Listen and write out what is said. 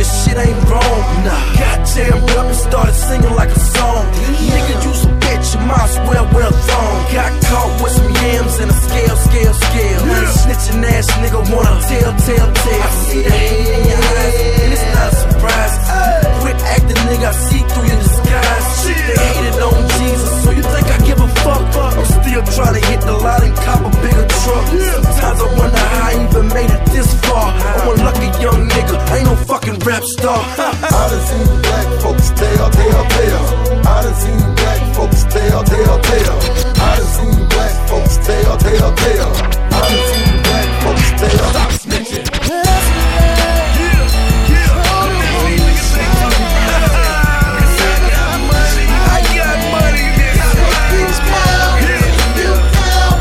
this shit ain't wrong. Nah, got jammed up and started singing like a song. Nigga, you some bitch, you might as well wear a thong. Got caught with some yams and a scale. Snitching ass nigga wanna tell. I see the hate in your eyes, and it's not a surprise. Quit acting, nigga, I see through your disguise. They hated on Jesus, so you think I give a fuck? I'm still trying to hit the lot and cop a bigger truck. Sometimes I wonder how I even made it this far. I'm a lucky young nigga, I ain't no fucking rap star. I done seen black folks tell. I done seen black folks tell. I done seen black folks tell.